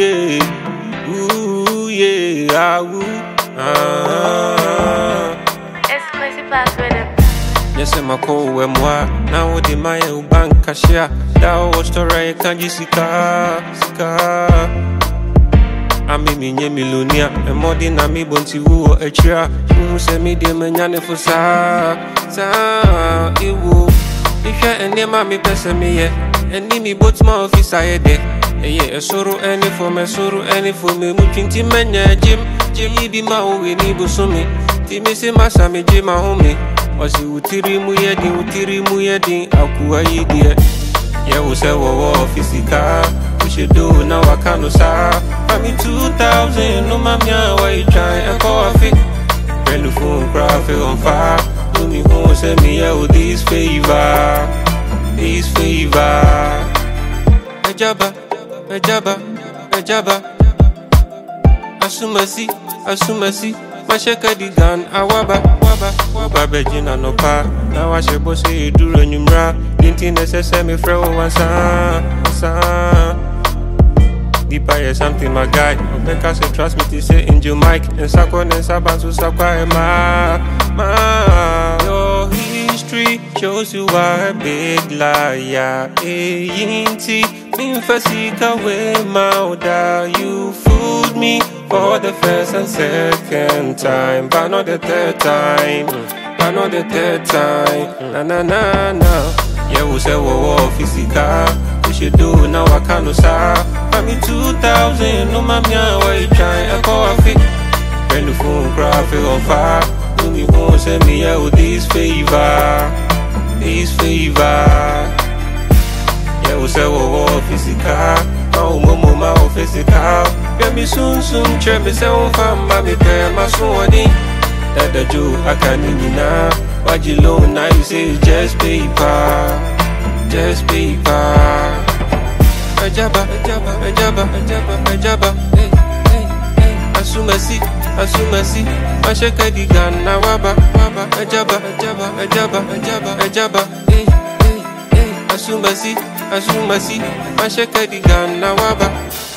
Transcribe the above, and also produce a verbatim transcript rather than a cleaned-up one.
yeah, ooh yeah, ah woo, ah. Exclusive pass with it. Yes, I'm a cool when moi. Now the my bank cashier. That was story can you sika sika. I'm a mini millionaire. And more than I'm able to woo a chair. You say me the man for sa sa. It will. If you're any mammy person me yet. And me both my office I did. Yeah, a sorrow any for my sorrow any for me. Mucking Timanya Jim. Jimmy be my own we need to me. Timmy say my Sammy Jim my homie. Osi utiri muyedi utiri muyedi akuwa yidie. Yeah, we say wo physical. We should do now I can't sa. I'm in two thousand. No mamia why you try and call a fit. Friend the phone cry feel on fire. Do me home send me out with this favor. This favor. Ejaba, ejaba, ejaba. Asumasi, asumasi. Mashaka di gun, awaba, waba, waba bejina no pa. Now I should boss say do renumra. Dintin necessary me friend one sa, sa. Deeper is something my guy. Because say trust me to say in your mic. And sako and sabansu sakwa ma, ma. Your history shows you are a big liar. Eh, yinti, min fasika we mauda. You fooled me. For the first and second time, but not the third time, but not the third time. Na na na na. Yeah, we say we war physical. We should do now I can't sa. I'm in two thousand. No mamia, why you try? I call a fit. When the phone cry feel on fire. Do me home send me out with this favor, this favor. Yeah, we say we war physical. Oh, momo ma physical. Get me soon, soon, check me, say, oh, fam, baby, pay my swording. That the Jew, I can't need now. What you loan now, you say, just paper, just paper. Ajaba, ajaba, ajaba, ajaba, ajaba, hey, hey, hey. Asumasi, asumasi, mashaka di gana, waba, waba, ajaba, ajaba, ajaba, ajaba, ajaba, hey, hey, hey. Asumasi, asumasi, mashaka di gana, waba.